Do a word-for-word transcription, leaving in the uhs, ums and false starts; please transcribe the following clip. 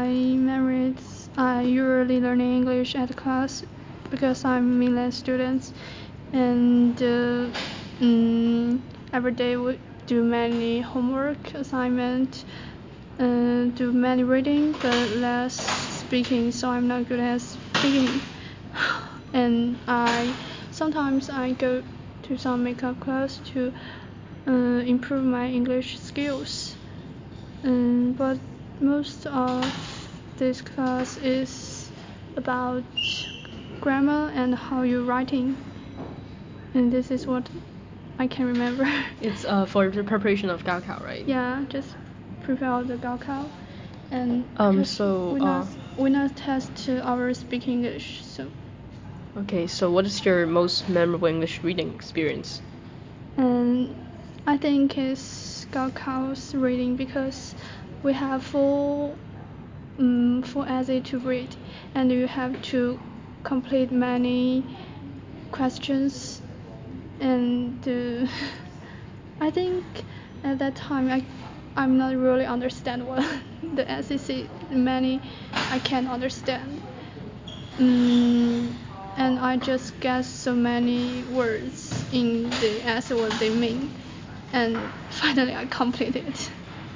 my memories, I usually learning English at class because I'm mainland student, and uh, mm, every day we do many homework assignment, uh, do many reading but less speaking, so I'm not good at speaking. And I sometimes I go to some makeup class to uh, improve my English skills. Um, but most of this class is about grammar and how you're writing, and this is what I can remember. It's uh, for the preparation of Gaokao, right? Yeah, just prepare the Gaokao, and Um, just so, we uh, not we not test our speaking English. So Okay, so what is your most memorable English reading experience? and I think it's Gaokao's reading because we have full um, full essay to read, and you have to complete many questions, and uh, I think at that time I I'm not really understand what the essay say. Many I can't understand, um, and I just guess so many words in the essay what they mean, and finally I completed it.